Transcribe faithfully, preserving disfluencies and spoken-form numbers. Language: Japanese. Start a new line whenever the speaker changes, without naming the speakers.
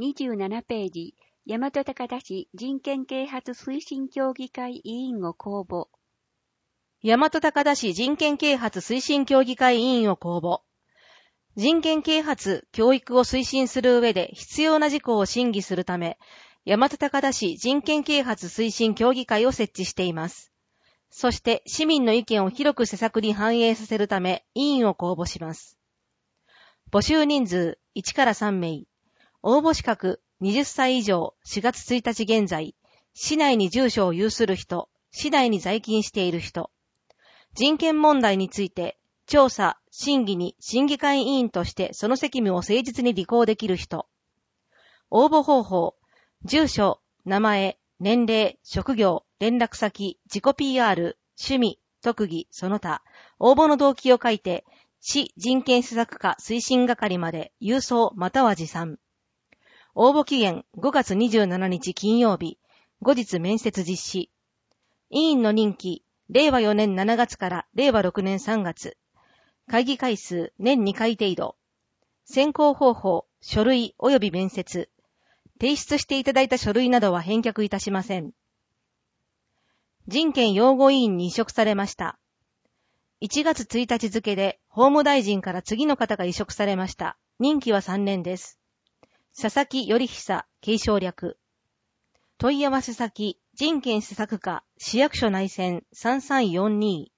にじゅうななページ、大和高田市人権啓発推進協議会委員を公募。
大和高田市人権啓発推進協議会委員を公募。人権啓発、教育を推進する上で必要な事項を審議するため、大和高田市人権啓発推進協議会を設置しています。そして市民の意見を広く施策に反映させるため委員を公募します。募集人数いちからさん名。応募資格はたち以上しがつついたち現在、市内に住所を有する人、市内に在勤している人。人権問題について調査、審議に審議会委員としてその責務を誠実に履行できる人。応募方法、住所、名前、年齢、職業、連絡先、自己 ピーアール、趣味、特技、その他、応募の動機を書いて、市人権施策課推進係まで郵送または持参。応募期限ごがつにじゅうしちにち金曜日、後日面接実施。委員の任期、れいわよねんしちがつかられいわろくねんさんがつ。会議回数年にかい程度。選考方法、書類及び面接。提出していただいた書類などは返却いたしません。人権擁護委員に委嘱されました。いちがつついたち付で法務大臣から次の方が委嘱されました。任期はさんねんです。佐々木頼久、継承略。問い合わせ先、人権施策課、市役所内線さんさんよんに。